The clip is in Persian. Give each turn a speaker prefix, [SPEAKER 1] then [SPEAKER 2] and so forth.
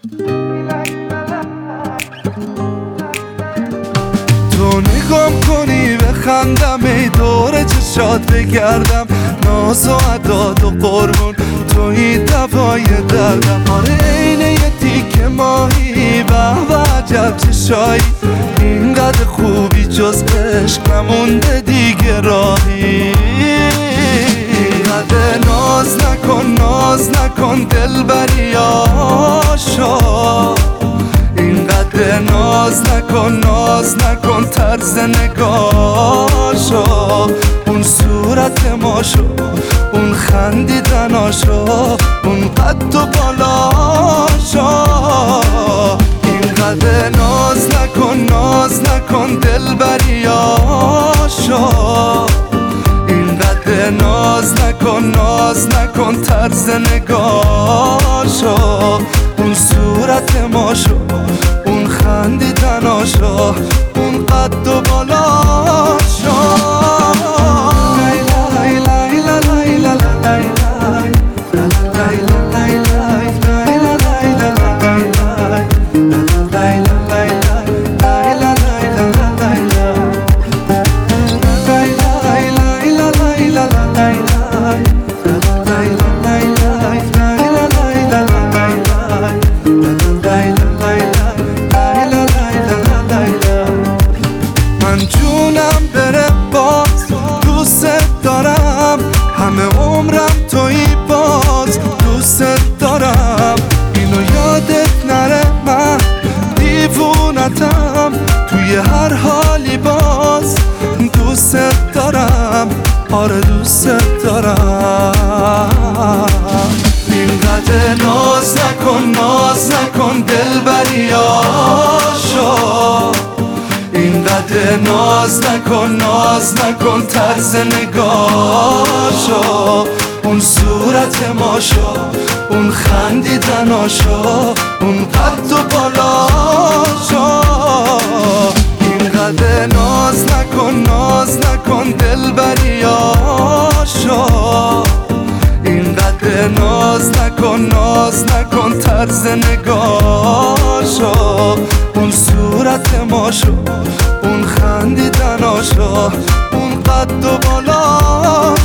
[SPEAKER 1] تو نگام کنی بخندم، ای دور چشات بگردم، ناز و عداد و قربون توی دوای دردم. آره عین یه تیکه ماهی، به عجب چشایی، اینقدر خوبی جز عشق نمونده دیگه راهی. اینقدر ناز نکن دلبری آشا، اینقدر ناز نکن طرز نگاشو، اون صورت ماشو، اون خندیدناشو، اون قد و بالاشو. اینقدر ناز نکن دلبری آشا، اینقدر ناز نکن طرز نگاشو، اون صورت ماشو، اون خندیدناشو، اون قد و بالاشو. من جونم بره باز دوست دارم، همه عمرم تویی باز دوست دارم. اینو یادت نره من دیوونتم، توی هر حالی باز دوست دارم، آره دوست دارم. اینقدر ناز نکن دلبری آشا، اینقدر ناز نکن طرز نگاشو، اون صورت ماشو، اون خندیدناشو، اون قد و بالاشو. اینقدر ناز نکن دلبری آشا، اینقدر ناز نکن طرز نگاشو، اون صورت ماشو، اون خندیدناشو، اون قد و بالا.